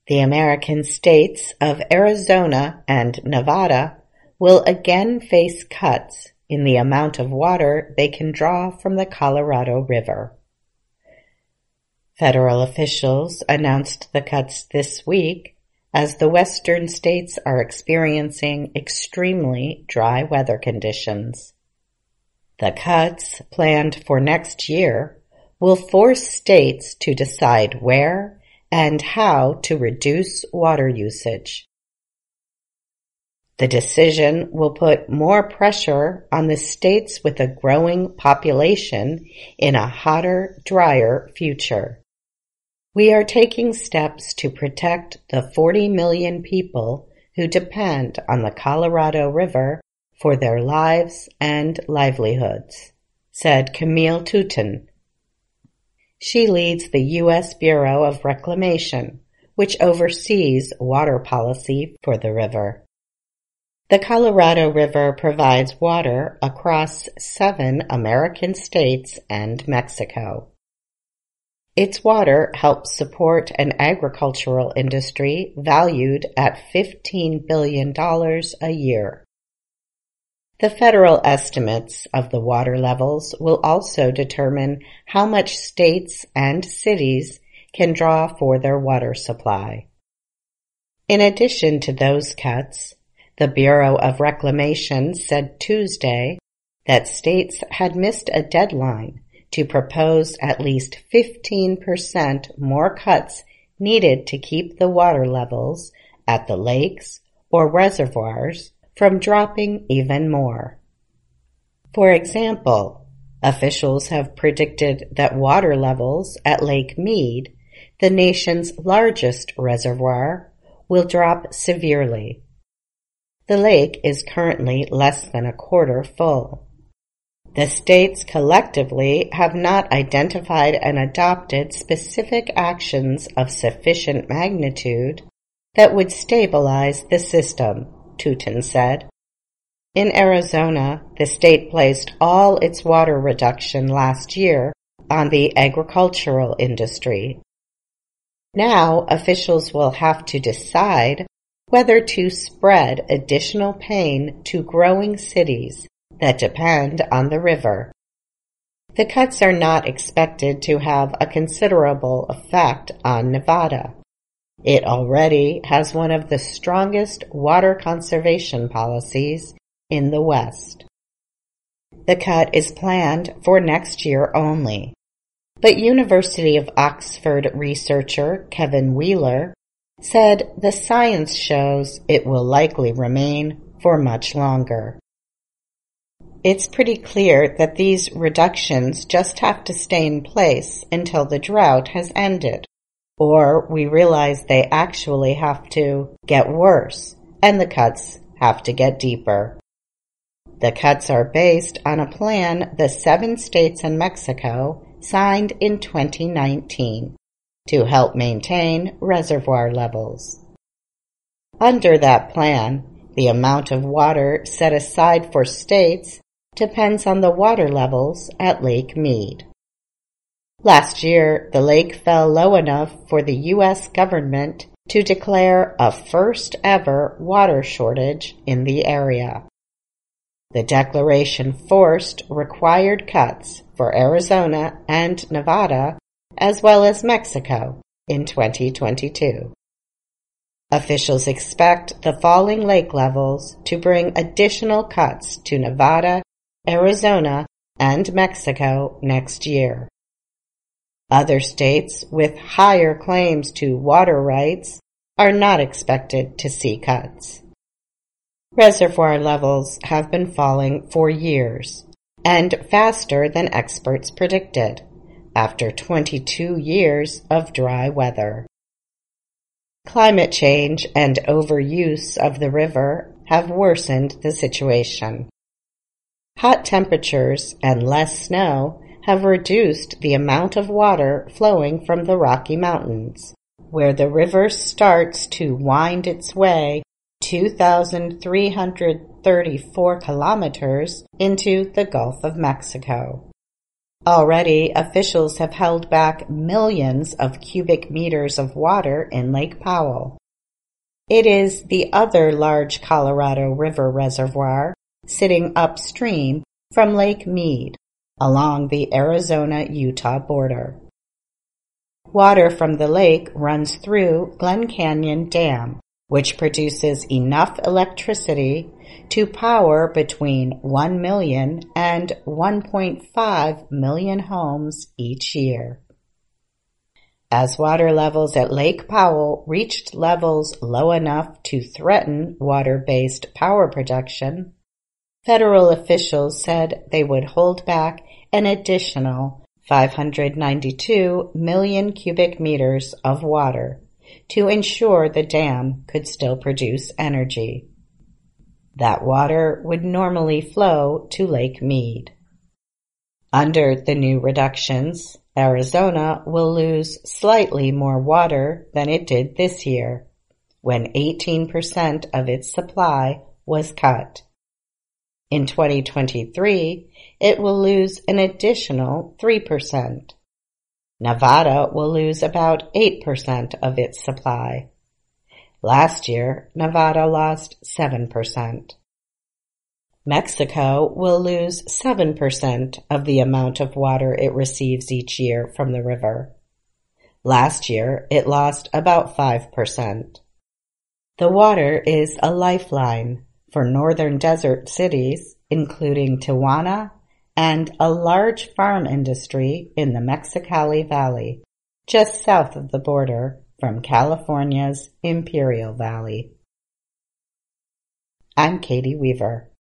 The American states of Arizona and Nevada will again face cuts in the amount of water they can draw from the Colorado River. Federal officials announced the cuts this week as the western states are experiencing extremely dry weather conditions. The cuts, planned for next year, will force states to decide where and how to reduce water usage. The decision will put more pressure on the states with a growing population in a hotter, drier future. We are taking steps to protect the 40 million people who depend on the Colorado River for their lives and livelihoods, said Camille Touton. She leads the U.S. Bureau of Reclamation, which oversees water policy for the river. The Colorado River provides water across 7 American states and Mexico. Its water helps support an agricultural industry valued at $15 billion a year. The federal estimates of the water levels will also determine how much states and cities can draw for their water supply. In addition to those cuts, the Bureau of Reclamation said Tuesday that states had missed a deadline to propose at least 15% more cuts needed to keep the water levels at the lakes or reservoirs from dropping even more. For example, officials have predicted that water levels at Lake Mead, the nation's largest reservoir, will drop severely. The lake is currently less than a quarter full. The states collectively have not identified and adopted specific actions of sufficient magnitude that would stabilize the system, Touton said. In Arizona, the state placed all its water reduction last year on the agricultural industry. Now officials will have to decide whether to spread additional pain to growing cities that depend on the river. The cuts are not expected to have a considerable effect on Nevada. It already has one of the strongest water conservation policies in the West. The cut is planned for next year only, but University of Oxford researcher Kevin Wheeler said the science shows it will likely remain for much longer. It's pretty clear that these reductions just have to stay in place until the drought has ended, or we realize they actually have to get worse and the cuts have to get deeper. The cuts are based on a plan the 7 states and Mexico signed in 2019 to help maintain reservoir levels. Under that plan, the amount of water set aside for states depends on the water levels at Lake Mead. Last year, the lake fell low enough for the U.S. government to declare a first-ever water shortage in the area. The declaration forced required cuts for Arizona and Nevada, as well as Mexico, in 2022. Officials expect the falling lake levels to bring additional cuts to Nevada, Arizona, and Mexico next year. Other states with higher claims to water rights are not expected to see cuts. Reservoir levels have been falling for years, and faster than experts predicted, after 22 years of dry weather. Climate change and overuse of the river have worsened the situation. Hot temperatures and less snow have reduced the amount of water flowing from the Rocky Mountains, where the river starts to wind its way 2,334 kilometers into the Gulf of Mexico. Already, officials have held back millions of cubic meters of water in Lake Powell. It is the other large Colorado River reservoir sitting upstream from Lake Mead along the Arizona-Utah border. Water from the lake runs through Glen Canyon Dam, which produces enough electricity to power between 1 million and 1.5 million homes each year. As water levels at Lake Powell reached levels low enough to threaten water-based power production, federal officials said they would hold back an additional 592 million cubic meters of water to ensure the dam could still produce energy. That water would normally flow to Lake Mead. Under the new reductions, Arizona will lose slightly more water than it did this year, when 18% of its supply was cut. In 2023, it will lose an additional 3%. Nevada will lose about 8% of its supply. Last year, Nevada lost 7%. Mexico will lose 7% of the amount of water it receives each year from the river. Last year, it lost about 5%. The water is a lifeline for northern desert cities, including Tijuana, and a large farm industry in the Mexicali Valley, just south of the border from California's Imperial Valley. I'm Katie Weaver.